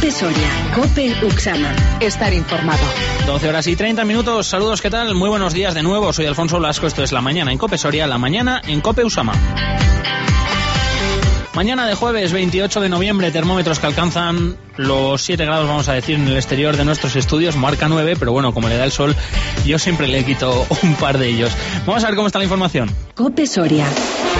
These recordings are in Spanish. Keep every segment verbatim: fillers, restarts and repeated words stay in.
COPE Soria, COPE Uxama. Estar informado. doce horas y treinta minutos. Saludos, ¿qué tal? Muy buenos días de nuevo. Soy Alfonso Blasco. Esto es La Mañana en COPE Soria, La Mañana en COPE Uxama. Mañana de jueves veintiocho de noviembre, termómetros que alcanzan los siete grados, vamos a decir, en el exterior de nuestros estudios. Marca nueve, pero bueno, como le da el sol, yo siempre le quito un par de ellos. Vamos a ver cómo está la información. COPE Soria.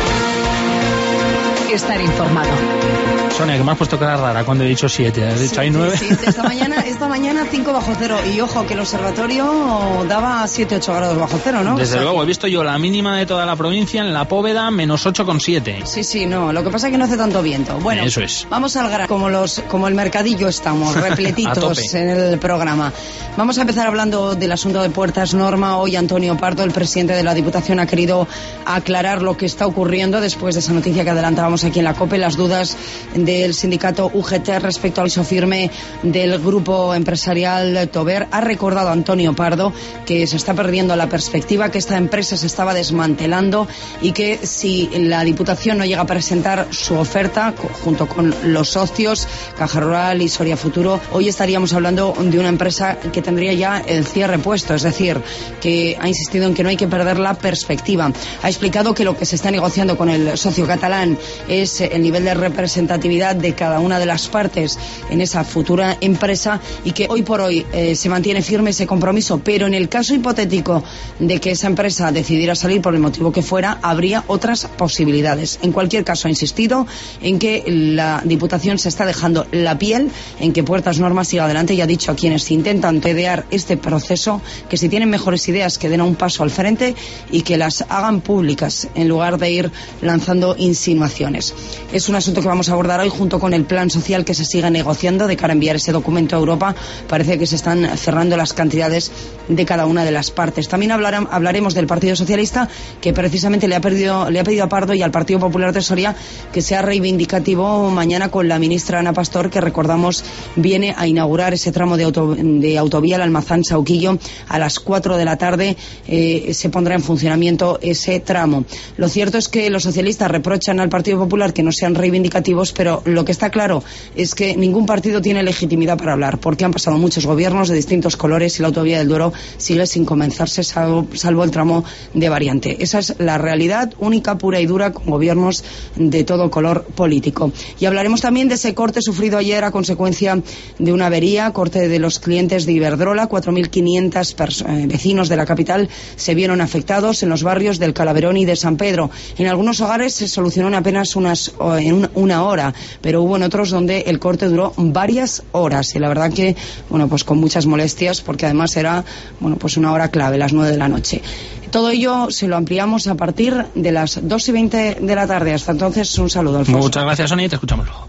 Estar informado. Sonia, que me has puesto cara rara cuando he dicho siete. ¿Has dicho ahí nueve? Sí, sí, esta mañana, esta mañana cinco bajo cero. Y ojo, que el observatorio daba siete ocho grados bajo cero, ¿no? Desde o sea, luego, he visto yo la mínima de toda la provincia en la Póveda, menos ocho coma siete. Sí, sí, no. Lo que pasa es que no hace tanto viento. Bueno, eso es. Vamos al grano. Como, los, como el mercadillo estamos, repletitos en el programa. Vamos a empezar hablando del asunto de Puertas Norma. Hoy Antonio Pardo, el presidente de la Diputación, ha querido aclarar lo que está ocurriendo después de esa noticia que adelantábamos aquí en la COPE, las dudas del sindicato U G T respecto al firme del grupo empresarial Tober. Ha recordado Antonio Pardo que se está perdiendo la perspectiva, que esta empresa se estaba desmantelando y que si la Diputación no llega a presentar su oferta junto con los socios Caja Rural y Soria Futuro, hoy estaríamos hablando de una empresa que tendría ya el cierre puesto. Es decir, que ha insistido en que no hay que perder la perspectiva. Ha explicado que lo que se está negociando con el socio catalán es el nivel de representatividad de cada una de las partes en esa futura empresa y que hoy por hoy eh, se mantiene firme ese compromiso, pero en el caso hipotético de que esa empresa decidiera salir por el motivo que fuera, habría otras posibilidades. En cualquier caso, ha insistido en que la Diputación se está dejando la piel en que Puertas Norma siga adelante y ha dicho a quienes intentan tedear este proceso que si tienen mejores ideas que den un paso al frente y que las hagan públicas en lugar de ir lanzando insinuaciones. Es un asunto que vamos a abordar hoy junto con el plan social que se sigue negociando de cara a enviar ese documento a Europa. Parece que se están cerrando las cantidades de cada una de las partes. También hablarán, hablaremos del Partido Socialista, que precisamente le ha, perdido, le ha pedido a Pardo y al Partido Popular de Soria que sea reivindicativo mañana con la ministra Ana Pastor, que recordamos viene a inaugurar ese tramo de, auto, de autovía al Almazán-Sauquillo a las cuatro de la tarde. Eh, se pondrá en funcionamiento ese tramo. Lo cierto es que los socialistas reprochan al Partido Popular que no sean reivindicativos, pero lo que está claro es que ningún partido tiene legitimidad para hablar, porque han pasado muchos gobiernos de distintos colores y la autovía del Duero sigue sin comenzarse, salvo, salvo el tramo de variante. Esa es la realidad única, pura y dura, con gobiernos de todo color político. Y hablaremos también de ese corte sufrido ayer a consecuencia de una avería, corte de los clientes de Iberdrola. cuatro mil quinientos eh, vecinos de la capital se vieron afectados en los barrios del Calaverón y de San Pedro. En algunos hogares se solucionó en apenas unas, en una hora, pero hubo en otros donde el corte duró varias horas y la verdad que, bueno, pues con muchas molestias, porque además era, bueno, pues una hora clave, las nueve de la noche. Todo ello se lo ampliamos a partir de las dos y veinte de la tarde. Hasta entonces, un saludo, Alfonso. Muchas gracias, Sonia, y te escuchamos luego.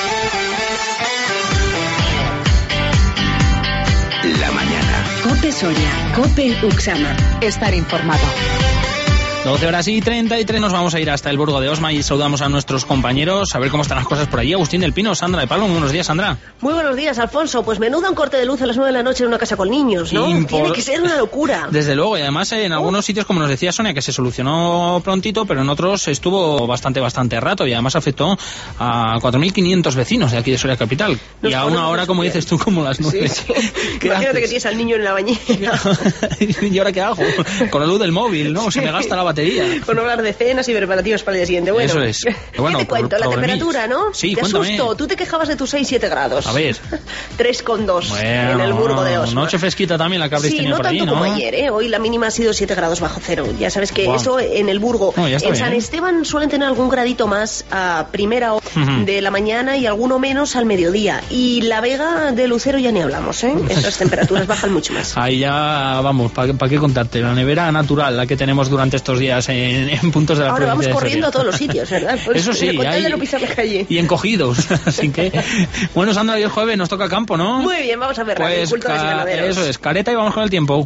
La mañana. COPE Soria, COPE Uxama. Estar informado. doce horas y treinta y tres, nos vamos a ir hasta el Burgo de Osma y saludamos a nuestros compañeros a ver cómo están las cosas por allí. Agustín del Pino, Sandra de Pablo, muy buenos días, Sandra. Muy buenos días, Alfonso. Pues menuda un corte de luz a las nueve de la noche en una casa con niños, ¿no? Impor... Tiene que ser una locura. Desde luego, y además en algunos sitios, como nos decía Sonia, que se solucionó prontito, pero en otros estuvo bastante, bastante rato y además afectó a cuatro mil quinientos vecinos de aquí de Soria Capital. Nos y a una hora, como dices tú, como las nueve. Sí, sí. Imagínate haces? Que tienes al niño en la bañera. ¿Y ahora qué hago? Con la luz del móvil, ¿no? Se me gasta la batería. Bueno, de cenas y preparativos para el día siguiente. Bueno, eso es. Bueno, ¿qué te cuento? Por, la por temperatura, mí. ¿no? Sí, te cuéntame. asusto. Tú te quejabas de tus seis siete grados. A ver. tres coma dos bueno, en el Burgo de Osma. Noche fresquita también la que habréis sí, tenido no por allí, ¿no? Sí, no tanto como ayer, ¿eh? Hoy la mínima ha sido siete grados bajo cero. Ya sabes que wow. Eso en el Burgo. No, en bien, San ¿eh? Esteban suelen tener algún gradito más a primera hora uh-huh. de la mañana y alguno menos al mediodía. Y la Vega de Lucero ya ni hablamos, ¿eh? Esas temperaturas bajan mucho más. Ahí ya, vamos, ¿para pa qué contarte? La nevera natural, la que tenemos durante estos días en, en puntos de la Ahora provincia vamos corriendo a todos los sitios, ¿verdad? Pues eso sí, hay, de no pisar la calle. Y encogidos, así que bueno, Sandra, hoy el jueves nos toca campo, ¿no? Muy bien, vamos a ver, pues agricultores ca- y ganaderos. Eso es, careta y vamos con el tiempo.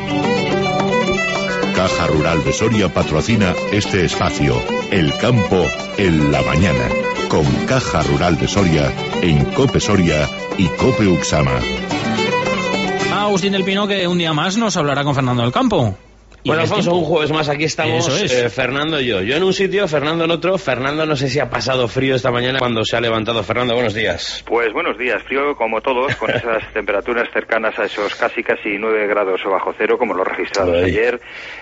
Caja Rural de Soria patrocina este espacio, El Campo en la Mañana, con Caja Rural de Soria en COPE Soria y COPE Uxama. Agustín del Pino, que un día más nos hablará con Fernando del Campo. Bueno, Alfonso, un jueves más, aquí estamos, es. eh, Fernando y yo. Yo en un sitio, Fernando en otro. Fernando, no sé si ha pasado frío esta mañana cuando se ha levantado. Fernando, buenos días. Pues buenos días, frío como todos, con esas temperaturas cercanas a esos casi casi nueve grados o bajo cero, como lo registrados Ay. ayer.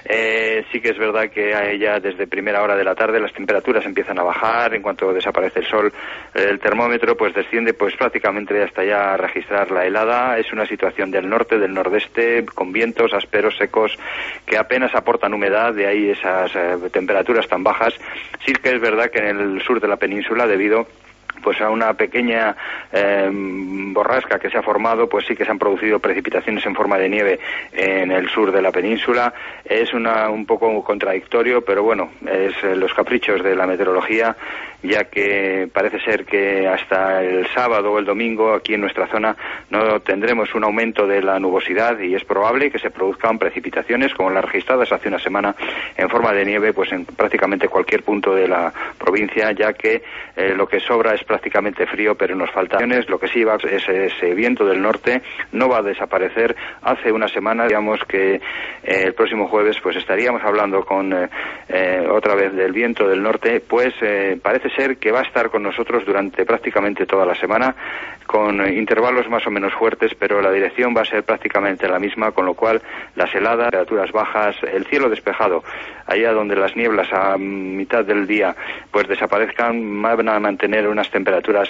Eh, sí que es verdad que ya desde primera hora de la tarde las temperaturas empiezan a bajar. En cuanto desaparece el sol, el termómetro pues desciende pues prácticamente hasta ya registrar la helada. Es una situación del norte, del nordeste, con vientos ásperos, secos, que apenas aportan humedad, de ahí esas eh, temperaturas tan bajas. Sí que es verdad que en el sur de la península, debido pues a una pequeña eh, borrasca que se ha formado, pues sí que se han producido precipitaciones en forma de nieve en el sur de la península. Es una un poco contradictorio, pero bueno, es eh, los caprichos de la meteorología, ya que parece ser que hasta el sábado o el domingo aquí en nuestra zona no tendremos un aumento de la nubosidad y es probable que se produzcan precipitaciones como las registradas hace una semana en forma de nieve pues en prácticamente cualquier punto de la provincia, ya que eh, lo que sobra es prácticamente frío, pero nos faltan. Lo que sí va es ese viento del norte, no va a desaparecer. Hace una semana, digamos que eh, el próximo jueves pues estaríamos hablando con eh, eh, otra vez del viento del norte, pues eh, parece ser que va a estar con nosotros durante prácticamente toda la semana, con eh, intervalos más o menos fuertes, pero la dirección va a ser prácticamente la misma, con lo cual las heladas, temperaturas bajas, el cielo despejado, allá donde las nieblas a mitad del día pues desaparezcan, van a mantener unas temperaturas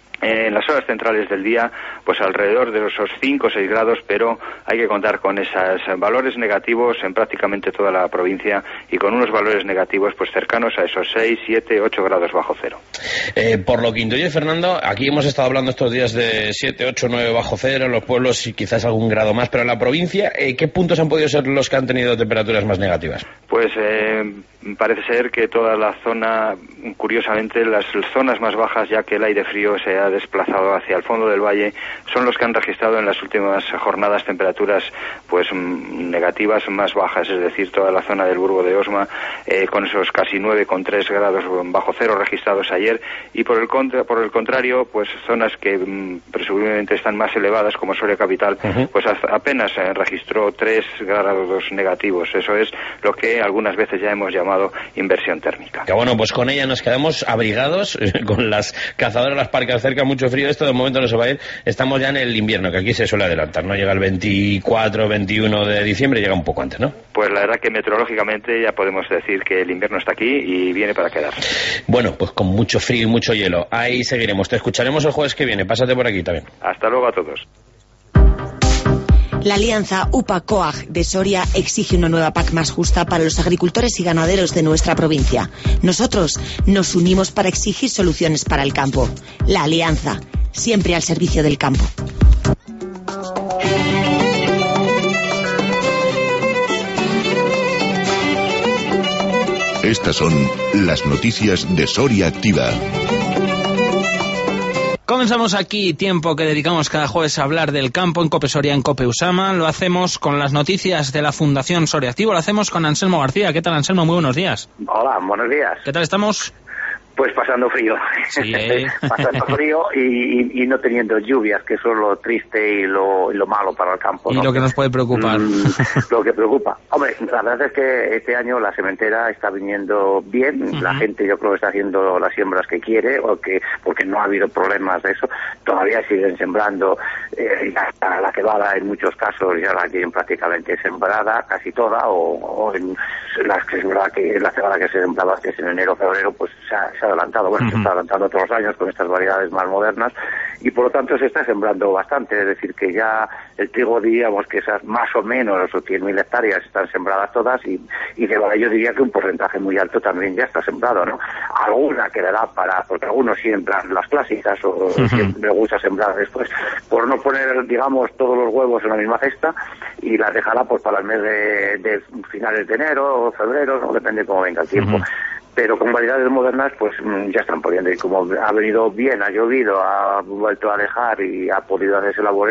en las horas centrales del día, pues alrededor de esos cinco o seis grados, pero hay que contar con esos valores negativos en prácticamente toda la provincia y con unos valores negativos pues cercanos a esos seis, siete, ocho grados bajo cero. Eh, por lo que intuye Fernando, aquí hemos estado hablando estos días de siete, ocho, nueve bajo cero, en los pueblos y quizás algún grado más, pero en la provincia, eh, ¿qué puntos han podido ser los que han tenido temperaturas más negativas? Pues eh, parece ser que toda la zona, curiosamente, las zonas más bajas, ya que el aire frío se ha desplazado hacia el fondo del valle, son los que han registrado en las últimas jornadas temperaturas pues negativas más bajas, es decir, toda la zona del Burgo de Osma eh, con esos casi nueve coma tres grados bajo cero registrados ayer, y por el contra, por el contrario, pues zonas que mm, presumiblemente están más elevadas como Soria capital, uh-huh. pues apenas eh, registró tres grados negativos. Eso es lo que algunas veces ya hemos llamado inversión térmica. Que bueno, pues con ella nos quedamos abrigados, con las cazadoras, las parcas cerca, mucho frío, esto de momento no se va a ir. Estamos ya en el invierno, que aquí se suele adelantar, ¿no? Llega el veinticuatro, veintiuno de diciembre, llega un poco antes, ¿no? Pues la verdad que meteorológicamente ya podemos decir que el invierno está aquí y viene para quedarse. Bueno, pues con mucho frío y mucho hielo. Ahí seguiremos. Te escucharemos el jueves que viene. Pásate por aquí también. Hasta luego a todos. La alianza U P A C O A G de Soria exige una nueva P A C más justa para los agricultores y ganaderos de nuestra provincia. Nosotros nos unimos para exigir soluciones para el campo. La alianza, siempre al servicio del campo. Estas son las noticias de Soria Activa. Comenzamos aquí tiempo que dedicamos cada jueves a hablar del campo en Cope Soria, en Cope Usama. Lo hacemos con las noticias de la Fundación Soria Activo. Lo hacemos con Anselmo García. ¿Qué tal, Anselmo? Muy buenos días. Hola, buenos días. ¿Qué tal estamos? Pues pasando frío, sí, ¿eh? pasando frío y, y, y no teniendo lluvias, que eso es lo triste y lo, y lo malo para el campo, ¿no? Y lo que nos puede preocupar. Mm, lo que preocupa. Hombre, la verdad es que este año la sementera está viniendo bien, uh-huh. La gente yo creo que está haciendo las siembras que quiere, o que porque no ha habido problemas de eso. Todavía siguen sembrando, eh, hasta la cebada en muchos casos ya la tienen prácticamente sembrada, casi toda, o, o en las que sembraba, que la cebada que se sembraba antes en enero, febrero, pues se ha, se ha adelantado, bueno, uh-huh. se está adelantando todos los años con estas variedades más modernas y por lo tanto se está sembrando bastante, es decir que ya el trigo diríamos que esas más o menos cien mil hectáreas están sembradas todas y, y de verdad yo diría que un porcentaje muy alto también ya está sembrado, ¿no? Alguna quedará para, porque algunos siembran las clásicas o uh-huh. siempre gusta sembrar después, por no poner digamos todos los huevos en la misma cesta y las dejará pues para el mes de, de finales de enero o febrero, no depende cómo venga el tiempo. Uh-huh. Pero con variedades modernas pues ya están poniendo, y como ha venido bien, ha llovido, ha vuelto a dejar y ha podido hacerse labores,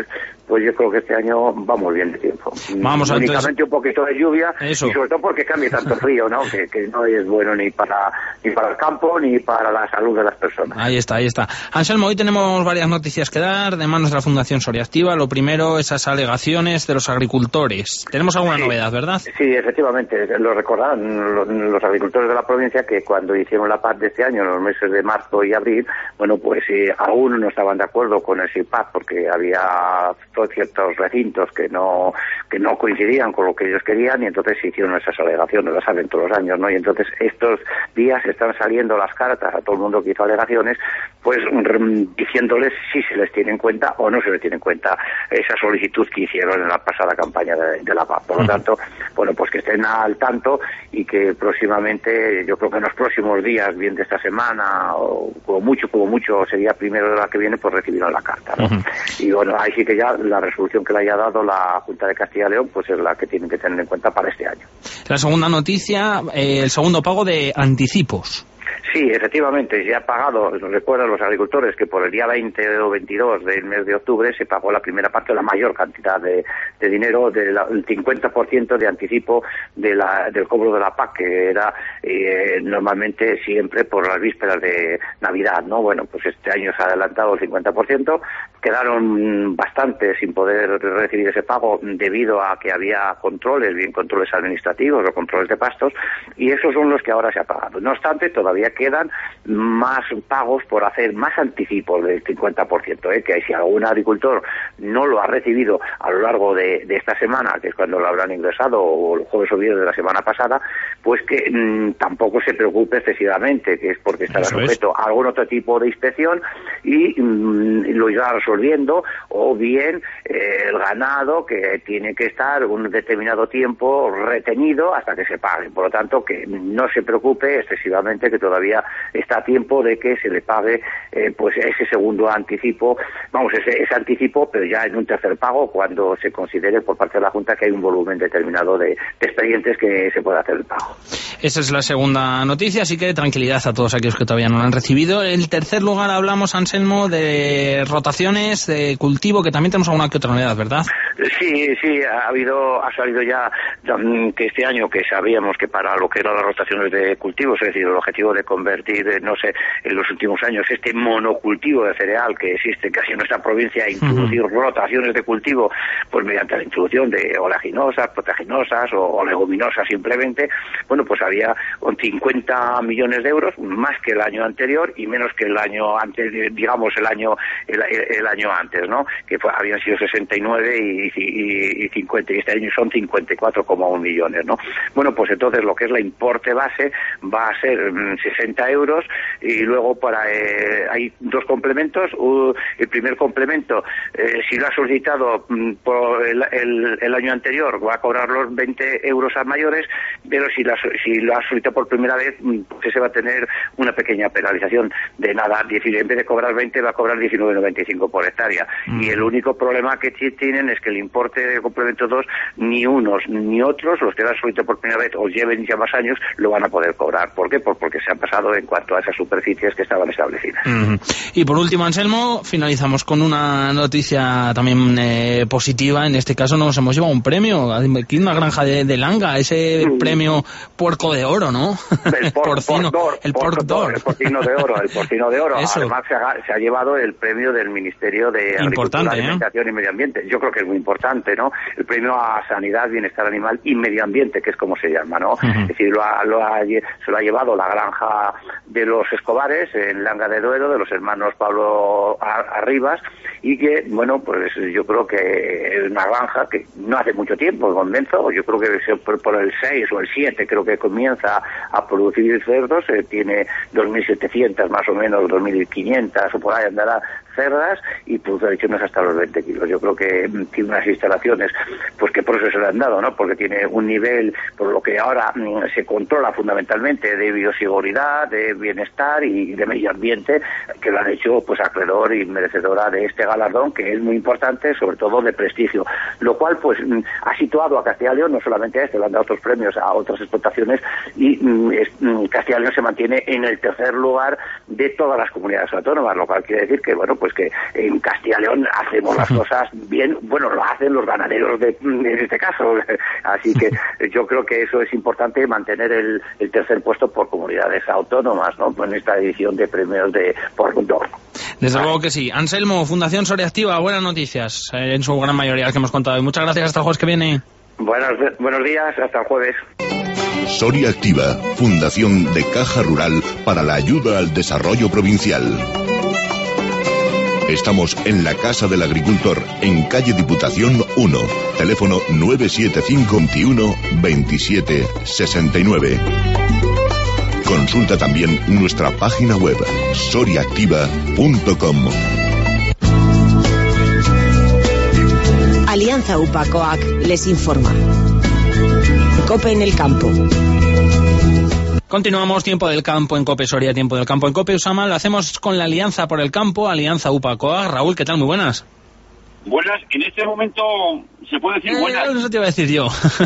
pues yo creo que este año vamos bien de tiempo. Vamos, únicamente entonces... un poquito de lluvia, Eso. y sobre todo porque cambia tanto frío, ¿no? Que, que no es bueno ni para ni para el campo ni para la salud de las personas. Ahí está, ahí está. Anselmo, hoy tenemos varias noticias que dar de manos de la Fundación Soria Activa. Lo primero, esas alegaciones de los agricultores. Tenemos alguna sí, novedad, ¿verdad? Sí, efectivamente. Lo recordarán los, los agricultores de la provincia que cuando hicieron la P A C de este año, en los meses de marzo y abril, bueno, pues eh, aún no estaban de acuerdo con ese P A C porque había ciertos recintos que no que no coincidían con lo que ellos querían, y entonces se hicieron esas alegaciones, las hacen todos los años, ¿no? Y entonces estos días están saliendo las cartas a todo el mundo que hizo alegaciones, pues diciéndoles si se les tiene en cuenta o no se les tiene en cuenta esa solicitud que hicieron en la pasada campaña de, de la P A C. Por lo tanto, bueno, pues que estén al tanto y que próximamente, yo creo que en los próximos días, bien de esta semana, o como mucho, como mucho, sería primero de la que viene, pues recibirán la carta, ¿no? Uh-huh. Y bueno, ahí sí que ya la resolución que le haya dado la Junta de Castilla y León, pues es la que tienen que tener en cuenta para este año. La segunda noticia, eh, el segundo pago de anticipos. Sí, efectivamente, se ha pagado, recuerdan los agricultores que por el día veinte o veintidós del mes de octubre se pagó la primera parte, la mayor cantidad de, de dinero, del cincuenta por ciento de anticipo de la, del cobro de la P A C, que era eh, normalmente siempre por las vísperas de Navidad, ¿no? Bueno, pues este año se ha adelantado el cincuenta por ciento, quedaron bastantes sin poder recibir ese pago debido a que había controles, bien controles administrativos o controles de pastos, y esos son los que ahora se ha pagado. No obstante, todavía quedan más pagos por hacer, más anticipos del cincuenta por ciento, ¿eh? Que si algún agricultor no lo ha recibido a lo largo de, de esta semana, que es cuando lo habrán ingresado, o el jueves o viernes de la semana pasada, pues que mmm, tampoco se preocupe excesivamente, que es porque estará Eso sujeto es. a algún otro tipo de inspección y mmm, lo irá resolviendo, o bien eh, el ganado que tiene que estar un determinado tiempo retenido hasta que se pague. Por lo tanto, que no se preocupe excesivamente, que todavía está a tiempo de que se le pague eh, pues ese segundo anticipo, vamos, ese, ese anticipo, pero ya en un tercer pago cuando se considere por parte de la Junta que hay un volumen determinado de, de expedientes que se puede hacer el pago. Esa es la segunda noticia, así que tranquilidad a todos aquellos que todavía no lo han recibido. En tercer lugar hablamos, Anselmo, de rotaciones de cultivo, que también tenemos alguna que otra novedad, ¿verdad? Sí, sí, ha habido, ha salido ya que este año, que sabíamos que para lo que eran las rotaciones de cultivos, es decir, el objetivo de convertir, no sé, en los últimos años este monocultivo de cereal que existe casi en nuestra provincia, e introducir uh-huh. rotaciones de cultivo, pues mediante la introducción de oleaginosas, proteaginosas o leguminosas simplemente, bueno, pues había con cincuenta millones de euros, más que el año anterior y menos que el año antes, digamos el año el, el año antes, ¿no? Que fue, habían sido sesenta y nueve y, y, y cincuenta, y este año son cincuenta y cuatro coma uno millones, ¿no? Bueno, pues entonces lo que es la importe base va a ser mmm, sesenta euros, y luego para eh, hay dos complementos. Uh, el primer complemento, eh, si lo ha solicitado mm, por el, el, el año anterior, va a cobrar los veinte euros a mayores, pero si, la, si lo ha solicitado por primera vez, pues ese va a tener una pequeña penalización de nada, en vez de cobrar veinte va a cobrar diecinueve noventa y cinco por hectárea. Mm. Y el único problema que tienen es que el importe de complemento dos, ni unos ni otros, los que lo han solicitado por primera vez o lleven ya más años, lo van a poder cobrar. ¿Por qué? Pues porque se han pasado en cuanto a esas superficies que estaban establecidas. Mm. Y por último, Anselmo, finalizamos con una noticia también eh, positiva. En este caso nos hemos llevado un premio aquí en una granja de, de Langa, ese mm. premio Puerco de Oro, ¿no? El por, porcino, por, el por, por, el porcino de oro, el porcino de oro. Eso. Además se ha, se ha llevado el premio del Ministerio de Agricultura, ¿eh? Alimentación y Medio Ambiente. Yo creo que es muy importante, ¿no? El premio a Sanidad, Bienestar Animal y Medio Ambiente, que es como se llama, ¿no? Uh-huh. Es decir, lo ha, lo ha, se lo ha llevado la granja de los Escobares en Langa de Duero, de los hermanos Pablo Arribas, y que, bueno, pues yo creo que es una granja que no hace mucho tiempo comenzó, yo creo que por el seis o el siete creo que comienza a producir cerdos, eh, tiene dos mil setecientas más o menos, dos mil quinientas o por ahí andará cerdas, y produce lechones hasta los veinte kilos. Yo creo que tiene unas instalaciones pues que por eso se le han dado, ¿no? Porque tiene un nivel, por lo que ahora mmm, se controla fundamentalmente, de bioseguridad, de bienestar y de medio ambiente, que lo han hecho pues acreedor y merecedora de este galardón, que es muy importante, sobre todo de prestigio, lo cual pues mmm, ha situado a Castilla y León, no solamente a este, le han dado otros premios a otras explotaciones, y mmm, es, mmm, Castilla y León se mantiene en el tercer lugar de todas las comunidades autónomas, lo cual quiere decir que, bueno, pues que en Castilla y León hacemos las cosas bien, bueno, lo hacen los ganaderos de, en este caso, así que yo creo que eso es importante, mantener el, el tercer puesto por comunidades autónomas, ¿no? En esta edición de premios de por mundo. Desde luego que sí. Anselmo, Fundación Soria Activa, buenas noticias, eh, en su gran mayoría que hemos contado. Y muchas gracias, hasta el jueves que viene. Buenos, buenos días, hasta el jueves. Soria Activa, Fundación de Caja Rural para la Ayuda al Desarrollo Provincial. Estamos en la Casa del Agricultor, en calle Diputación uno, teléfono nueve siete cinco, veintiuno, veintisiete, sesenta y nueve. Consulta también nuestra página web, soria activa punto com. Alianza U P A COAC les informa. COPE en el campo. Continuamos, tiempo del campo en COPE Soria, tiempo del campo en COPE Usama. Lo hacemos con la Alianza por el Campo, Alianza U P A COAC. Raúl, ¿qué tal? Muy buenas. Buenas, en este momento se puede decir buenas. Eh, eso te iba a decir yo.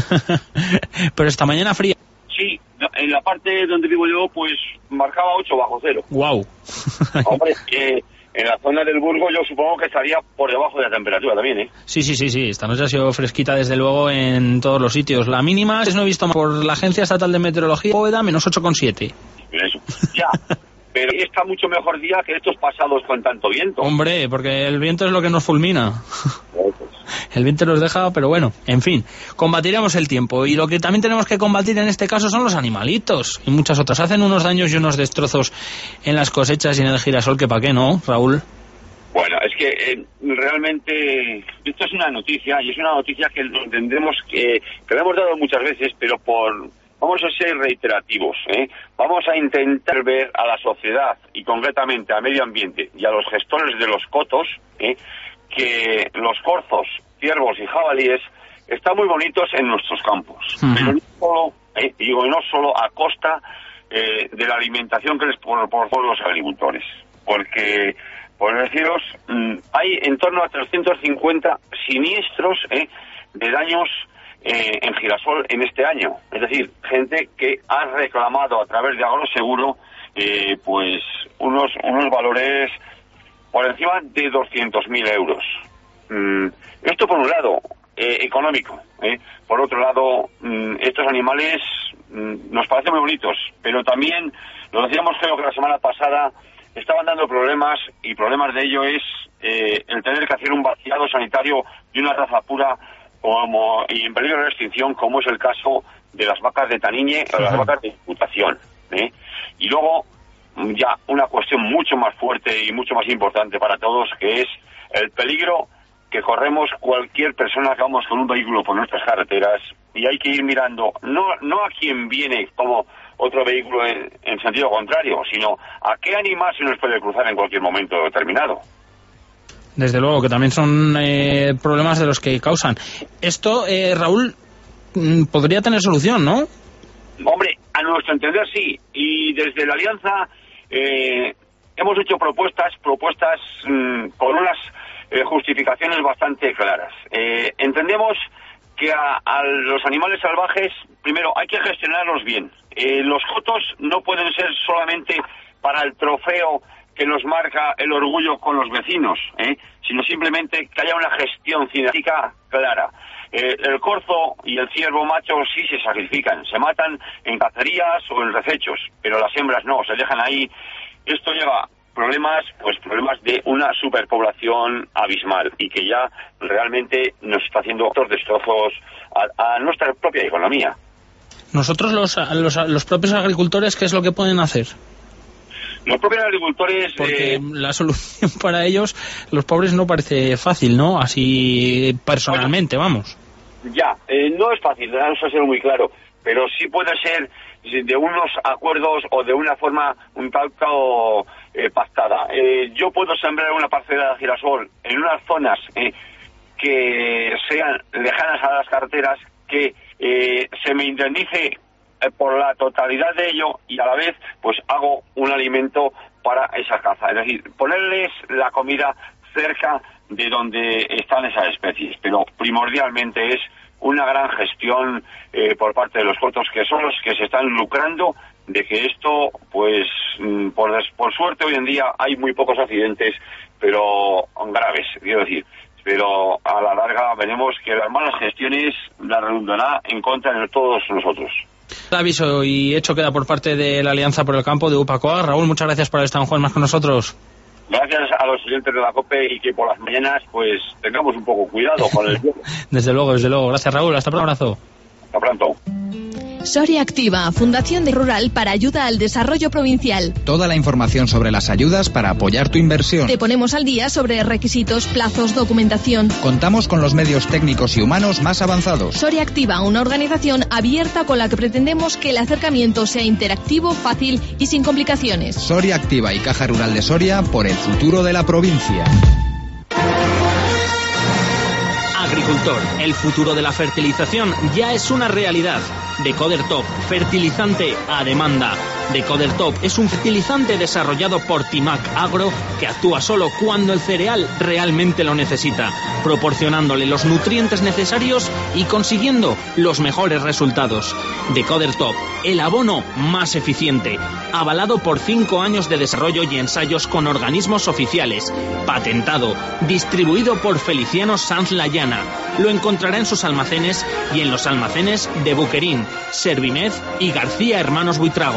Pero esta mañana fría. Sí, en la parte donde vivo yo, pues marcaba ocho bajo cero. Wow. Hombre, eh, en la zona del Burgo yo supongo que estaría por debajo de la temperatura también, ¿eh? Sí, sí, sí, sí. Esta noche ha sido fresquita desde luego en todos los sitios. La mínima, es no he visto por la Agencia Estatal de Meteorología, Bóveda, menos ocho coma siete. Eso, ya. Pero está mucho mejor día que estos pasados con tanto viento. Hombre, porque el viento es lo que nos fulmina. El viento nos deja, pero bueno, en fin, combatiremos el tiempo. Y lo que también tenemos que combatir en este caso son los animalitos y muchas otras. Hacen unos daños y unos destrozos en las cosechas y en el girasol, que pa' qué, ¿no, Raúl? Bueno, es que eh, realmente esto es una noticia, y es una noticia que entendemos que, que le hemos dado muchas veces, pero por... Vamos a ser reiterativos, ¿eh? Vamos a intentar ver a la sociedad y concretamente al medio ambiente y a los gestores de los cotos, ¿eh? Que los corzos, ciervos y jabalíes están muy bonitos en nuestros campos, uh-huh. Pero no solo, eh, digo, no solo a costa eh, de la alimentación que les proporcionan los agricultores, porque, por deciros, mmm, hay en torno a trescientos cincuenta siniestros eh, de daños Eh, en girasol en este año, es decir, gente que ha reclamado a través de Agroseguro eh, pues unos unos valores por encima de doscientos mil euros. Mm, esto por un lado eh, económico, eh. Por otro lado, mm, estos animales mm, nos parecen muy bonitos, pero también, lo decíamos creo que la semana pasada, estaban dando problemas, y problemas de ello es eh, el tener que hacer un vaciado sanitario de una raza pura como y en peligro de extinción, como es el caso de las vacas de Taniñe o las vacas de Diputación, ¿eh? Y luego ya una cuestión mucho más fuerte y mucho más importante para todos, que es el peligro que corremos cualquier persona que vamos con un vehículo por nuestras carreteras, y hay que ir mirando no no a quien viene como otro vehículo en, en sentido contrario, sino a qué animal se nos puede cruzar en cualquier momento determinado. Desde luego, que también son eh, problemas de los que causan. Esto, eh, Raúl, podría tener solución, ¿no? Hombre, a nuestro entender sí. Y desde la Alianza eh, hemos hecho propuestas, propuestas mmm, con unas eh, justificaciones bastante claras. Eh, entendemos que a, a los animales salvajes, primero, hay que gestionarlos bien. Eh, los cotos no pueden ser solamente para el trofeo que nos marca el orgullo con los vecinos, ¿eh? Sino simplemente que haya una gestión cinética clara. Eh, el corzo y el ciervo macho sí se sacrifican, se matan en cacerías o en recechos, pero las hembras no, se dejan ahí. Esto lleva problemas, pues problemas de una superpoblación abismal, y que ya realmente nos está haciendo otros destrozos a, a nuestra propia economía. Nosotros los, los, los propios agricultores, ¿qué es lo que pueden hacer? Los propios agricultores... Porque eh, la solución para ellos, los pobres, no parece fácil, ¿no? Así personalmente, bueno, vamos. Ya, eh, no es fácil, vamos a ser muy claro, pero sí puede ser de unos acuerdos o de una forma un tanto eh, pactada. Eh, yo puedo sembrar una parcela de girasol en unas zonas eh, que sean lejanas a las carreteras, que eh, se me indemnice por la totalidad de ello, y a la vez pues hago un alimento para esa caza, es decir, ponerles la comida cerca de donde están esas especies, pero primordialmente es una gran gestión eh, por parte de los cotos, que son los que se están lucrando de que esto, pues, por, por suerte hoy en día hay muy pocos accidentes, pero graves, quiero decir. Pero a la larga veremos que las malas gestiones la redundará en contra de todos nosotros. Aviso y hecho queda por parte de la Alianza por el Campo de UPACOAG. Raúl, muchas gracias por estar un jueves más con nosotros. Gracias a los oyentes de la COPE y que por las mañanas pues tengamos un poco cuidado con el tiempo. Desde luego, desde luego. Gracias, Raúl. Hasta pronto. Un abrazo. Hasta pronto. Soria Activa, Fundación de Rural para Ayuda al Desarrollo Provincial. Toda la información sobre las ayudas para apoyar tu inversión. Te ponemos al día sobre requisitos, plazos, documentación. Contamos con los medios técnicos y humanos más avanzados. Soria Activa, una organización abierta con la que pretendemos que el acercamiento sea interactivo, fácil y sin complicaciones. Soria Activa y Caja Rural de Soria por el futuro de la provincia. Agricultor, el futuro de la fertilización ya es una realidad. Decoder Top, fertilizante a demanda. Decoder Top es un fertilizante desarrollado por Timac Agro que actúa solo cuando el cereal realmente lo necesita, proporcionándole los nutrientes necesarios y consiguiendo los mejores resultados. Decoder Top, el abono más eficiente, avalado por cinco años de desarrollo y ensayos con organismos oficiales, patentado, distribuido por Feliciano Sanz Layana. Lo encontrará en sus almacenes y en los almacenes de Buquerín, Servinet y García Hermanos Buitrago.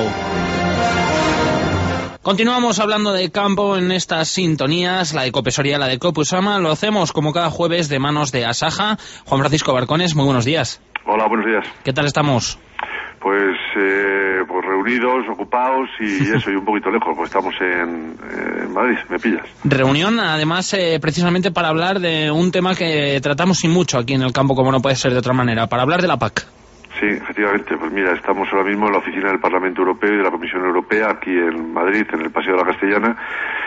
Continuamos hablando de campo en estas sintonías, la de Cope Soria, la de Cope Usama. Lo hacemos como cada jueves de manos de Asaja. Juan Francisco Barcones, muy buenos días. Hola, buenos días. ¿Qué tal estamos? Pues, eh, pues reunidos, ocupados y eso, y un poquito lejos, pues estamos en, en Madrid, me pillas. Reunión, además, eh, precisamente para hablar de un tema que tratamos sin mucho aquí en el campo, como no puede ser de otra manera, para hablar de la P A C. Sí, efectivamente, pues mira, estamos ahora mismo en la oficina del Parlamento Europeo y de la Comisión Europea, aquí en Madrid, en el Paseo de la Castellana,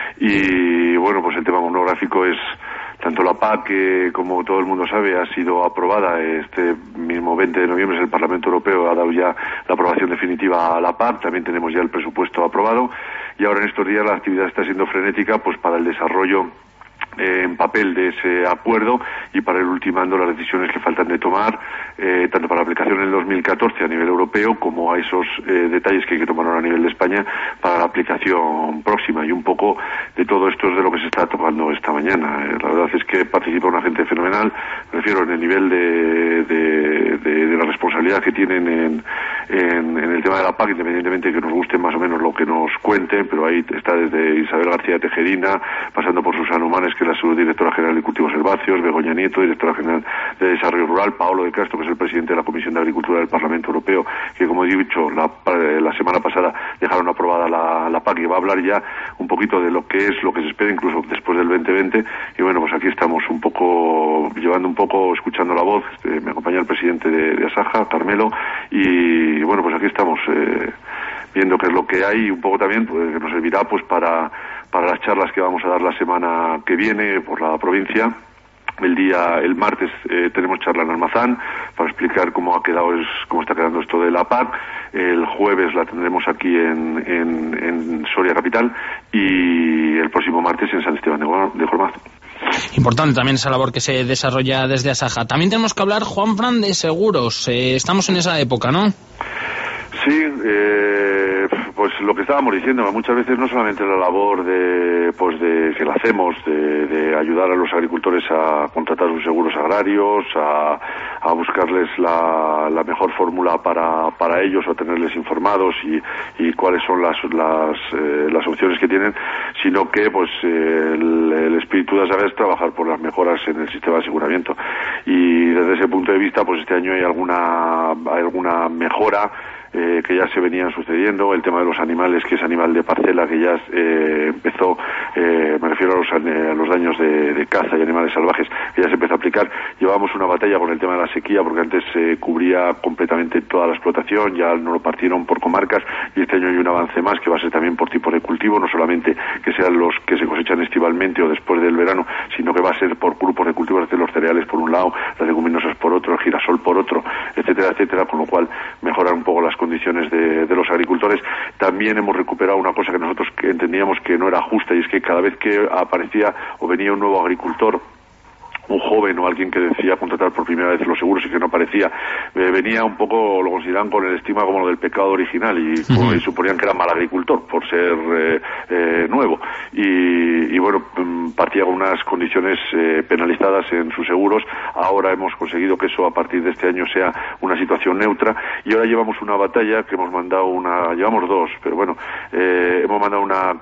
y bueno, pues el tema monográfico es tanto la P A C, que como todo el mundo sabe ha sido aprobada este mismo veinte de noviembre, el Parlamento Europeo ha dado ya la aprobación definitiva a la P A C, también tenemos ya el presupuesto aprobado, y ahora en estos días la actividad está siendo frenética pues para el desarrollo Eh, en papel de ese acuerdo y para ir ultimando las decisiones que faltan de tomar, eh, tanto para la aplicación en el dos mil catorce a nivel europeo como a esos eh, detalles que hay que tomar ahora a nivel de España para la aplicación próxima. Y un poco de todo esto es de lo que se está tocando esta mañana. Eh, la verdad es que participa una gente fenomenal, me refiero en el nivel de, de, de, de la responsabilidad que tienen en, en, en el tema de la P A C, independientemente de que nos guste más o menos lo que nos cuenten, pero ahí está desde Isabel García Tejerina, pasando por Susana Humanes, que es la subdirectora general de Cultivos Herbáceos, Begoña Nieto, directora general de Desarrollo Rural, Paolo de Castro, que es el presidente de la Comisión de Agricultura del Parlamento Europeo, que como he dicho, la, la semana pasada dejaron aprobada la, la P A C, y va a hablar ya un poquito de lo que es, lo que se espera incluso después del veinte veinte, y bueno, pues aquí estamos un poco, llevando un poco, escuchando la voz, este, me acompaña el presidente de, de Asaja, Carmelo, y bueno, pues aquí estamos eh, viendo qué es lo que hay, y un poco también, pues, que nos servirá pues para para las charlas que vamos a dar la semana que viene por la provincia. El día, el martes eh, tenemos charla en Almazán para explicar cómo ha quedado, es, cómo está quedando esto de la P A C. El jueves la tendremos aquí en, en, en Soria Capital y el próximo martes en San Esteban de Gormaz. Importante también esa labor que se desarrolla desde Asaja. También tenemos que hablar, Juanfran, de seguros. Eh, estamos en esa época, ¿no? Sí, eh, pues lo que estábamos diciendo, muchas veces no solamente la labor de, pues de que la hacemos, de, de ayudar a los agricultores a contratar sus seguros agrarios, a, a buscarles la, la mejor fórmula para, para ellos, o tenerles informados y, y cuáles son las las, eh, las opciones que tienen, sino que pues el, el espíritu de Asaja es trabajar por las mejoras en el sistema de aseguramiento, y desde ese punto de vista pues este año hay alguna hay alguna mejora Eh, que ya se venían sucediendo. El tema de los animales, que es animal de parcela, que ya eh, empezó, eh, me refiero a los, a los daños de, de caza y animales salvajes, que ya se empezó a aplicar. Llevábamos una batalla con el tema de la sequía, porque antes se eh, cubría completamente toda la explotación, ya no lo partieron por comarcas, y este año hay un avance más, que va a ser también por tipo de cultivo, no solamente que sean los que se cosechan estivalmente o después del verano, sino que va a ser por grupos de cultivos, de los cereales por un lado, las leguminosas por otro, el girasol por otro, etcétera, etcétera, con lo cual mejorar un poco las condiciones de, de los agricultores. También hemos recuperado una cosa que nosotros entendíamos que no era justa, y es que cada vez que aparecía o venía un nuevo agricultor un joven o alguien que decía contratar por primera vez los seguros y que no parecía, eh, venía un poco, lo consideraban con el estigma como lo del pecado original y, uh-huh. y suponían que era mal agricultor por ser eh, eh, nuevo y, y bueno, partía con unas condiciones eh, penalizadas en sus seguros. Ahora hemos conseguido que eso a partir de este año sea una situación neutra y ahora llevamos una batalla que hemos mandado una, llevamos dos, pero bueno, eh, hemos mandado una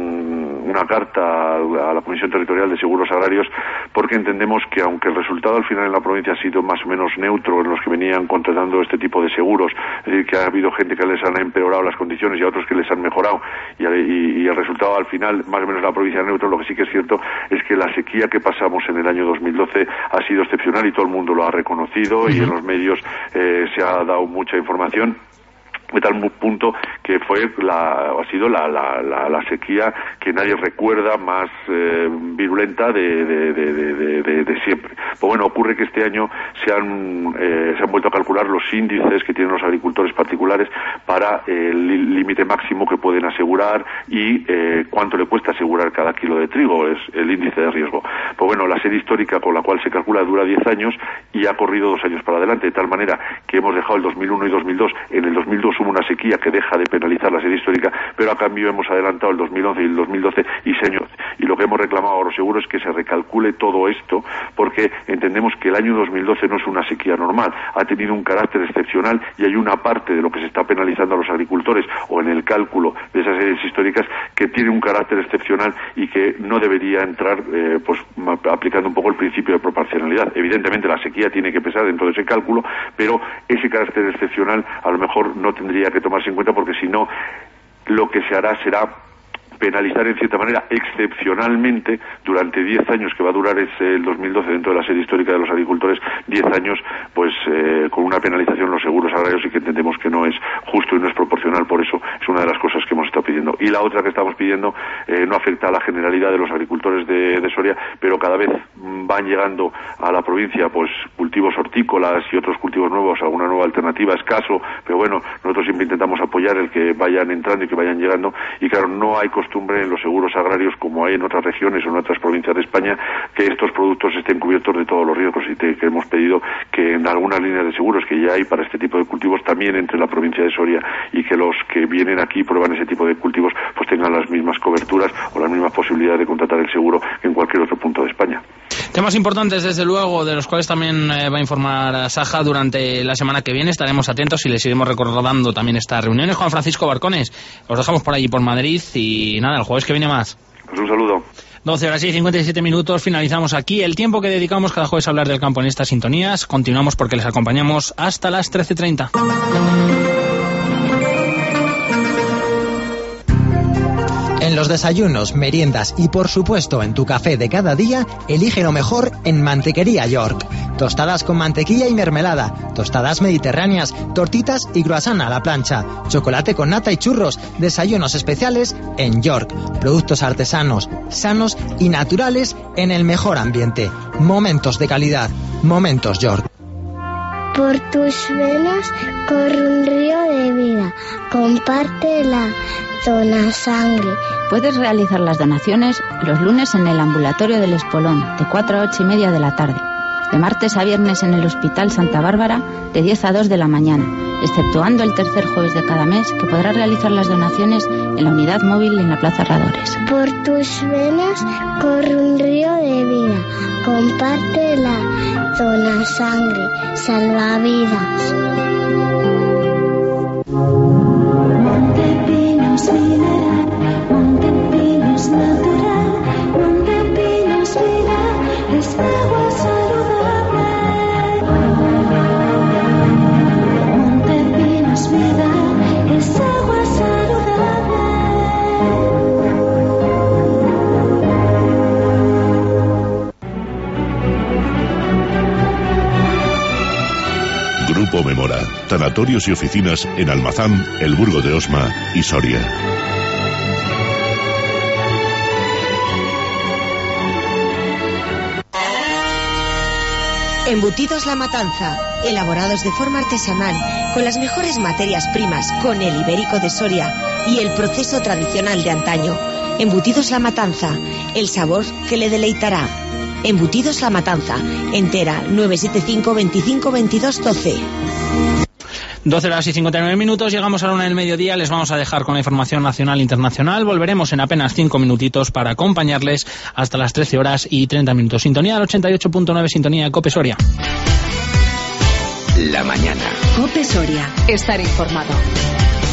mm, una carta a la Comisión Territorial de Seguros Agrarios porque entendemos que aunque el resultado al final en la provincia ha sido más o menos neutro en los que venían contratando este tipo de seguros, es decir, que ha habido gente que les han empeorado las condiciones y a otros que les han mejorado y, y, y el resultado al final más o menos la provincia es neutro, lo que sí que es cierto es que la sequía que pasamos en el año dos mil doce ha sido excepcional y todo el mundo lo ha reconocido uh-huh. y en los medios eh, se ha dado mucha información. De tal punto que fue la, ha sido la, la, la, la sequía que nadie recuerda más eh, virulenta de, de, de, de, de, de siempre. Pues bueno, ocurre que este año se han, eh, se han vuelto a calcular los índices que tienen los agricultores particulares para eh, el límite máximo que pueden asegurar y eh, cuánto le cuesta asegurar cada kilo de trigo, es el índice de riesgo. Pues bueno, la serie histórica con la cual se calcula dura diez años y ha corrido dos años para adelante, de tal manera que hemos dejado el dos mil uno y dos mil dos, en el dos mil dos hubo una sequía que deja de penalizar la serie histórica, pero a cambio hemos adelantado el dos mil once y el dos mil doce y señor, y lo que hemos reclamado a los seguros es que se recalcule todo esto porque entendemos que el año dos mil doce no es una sequía normal, ha tenido un carácter excepcional y hay una parte de lo que se está penalizando a los agricultores o en el cálculo de esas series históricas que tiene un carácter excepcional y que no debería entrar eh, pues aplicando un poco el principio de proporcionalidad. Evidentemente la sequía tiene que pesar dentro de ese cálculo, pero ese carácter excepcional a lo mejor no tendría que tomarse en cuenta porque si no lo que se hará será penalizar en cierta manera excepcionalmente durante diez años que va a durar ese, el dos mil doce dentro de la serie histórica de los agricultores, diez años pues eh, con una penalización en los seguros agrarios y que entendemos que no es justo y no es proporcional. Por eso es una de las cosas que hemos estado pidiendo. Y la otra que estamos pidiendo eh, no afecta a la generalidad de los agricultores de, de Soria, pero cada vez van llegando a la provincia pues cultivos hortícolas y otros cultivos nuevos, alguna nueva alternativa, escaso, pero bueno, nosotros siempre intentamos apoyar el que vayan entrando y que vayan llegando y claro, no hay costumbre en los seguros agrarios como hay en otras regiones o en otras provincias de España que estos productos estén cubiertos de todos los riesgos y te, que hemos pedido que en algunas líneas de seguros que ya hay para este tipo de cultivos también entre la provincia de Soria y que los que vienen aquí y prueban ese tipo de cultivos pues tengan las mismas coberturas o las mismas posibilidades de contratar el seguro que en cualquier otro punto de España. Temas importantes, desde luego, de los cuales también eh, va a informar Saja durante la semana que viene. Estaremos atentos y les iremos recordando también estas reuniones. Juan Francisco Barcones, os dejamos por allí, por Madrid, y nada, el jueves que viene más. Pues un saludo. doce horas y cincuenta y siete minutos, finalizamos aquí el tiempo que dedicamos cada jueves a hablar del campo en estas sintonías. Continuamos porque les acompañamos hasta las trece treinta. En los desayunos, meriendas y por supuesto en tu café de cada día, elige lo mejor en Mantequería York. Tostadas con mantequilla y mermelada, tostadas mediterráneas, tortitas y croissant a la plancha, chocolate con nata y churros, desayunos especiales en York. Productos artesanos, sanos y naturales en el mejor ambiente. Momentos de calidad. Momentos York. Por tus venas corre un río de vida. Comparte la dona sangre. Puedes realizar las donaciones los lunes en el ambulatorio del Espolón, de cuatro a ocho y media de la tarde. De martes a viernes en el Hospital Santa Bárbara, de diez a dos de la mañana, exceptuando el tercer jueves de cada mes, que podrás realizar las donaciones en la unidad móvil en la Plaza Radores. Por tus venas corre un río de vida. Comparte la dona sangre. Salva vidas. Montepinos mineral, Montepinos natural, Montepinos vida, es agua saludable. Montepinos vida, es agua saludable. Grupo Memora, tanatorios y oficinas en Almazán, El Burgo de Osma y Soria. Embutidos La Matanza, elaborados de forma artesanal, con las mejores materias primas, con el ibérico de Soria y el proceso tradicional de antaño. Embutidos La Matanza, el sabor que le deleitará. Embutidos La Matanza. Entera nueve siete cinco veinticinco veintidós doce. doce horas y cincuenta y nueve minutos, llegamos a la una del mediodía, les vamos a dejar con la información nacional e internacional, volveremos en apenas cinco minutitos para acompañarles hasta las trece horas y treinta minutos. Sintonía del ochenta y ocho punto nueve, sintonía de Cope Soria. La mañana. Cope Soria. Estar informado.